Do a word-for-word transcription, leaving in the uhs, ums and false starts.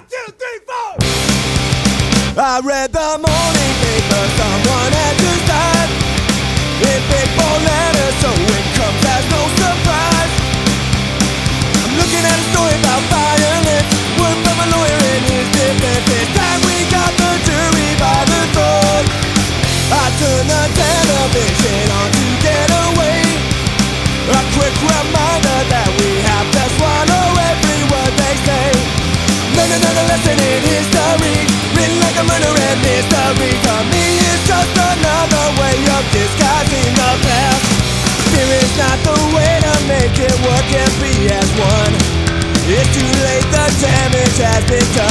One, two, three, four. I read the morning paper, someone had just died in big bold letters, so it comes as no surprise. I'm looking at a story about violence, word from a lawyer in his defense. This time we got the jury by the throat. I turned the television on to get away. A quick reminder that we have to swallow every word they say. Learn another lesson in history, written like a murder and mystery. To me it's just another way of disguising the past. Fear is not the way to make it work and be as one. It's too late, the damage has been done.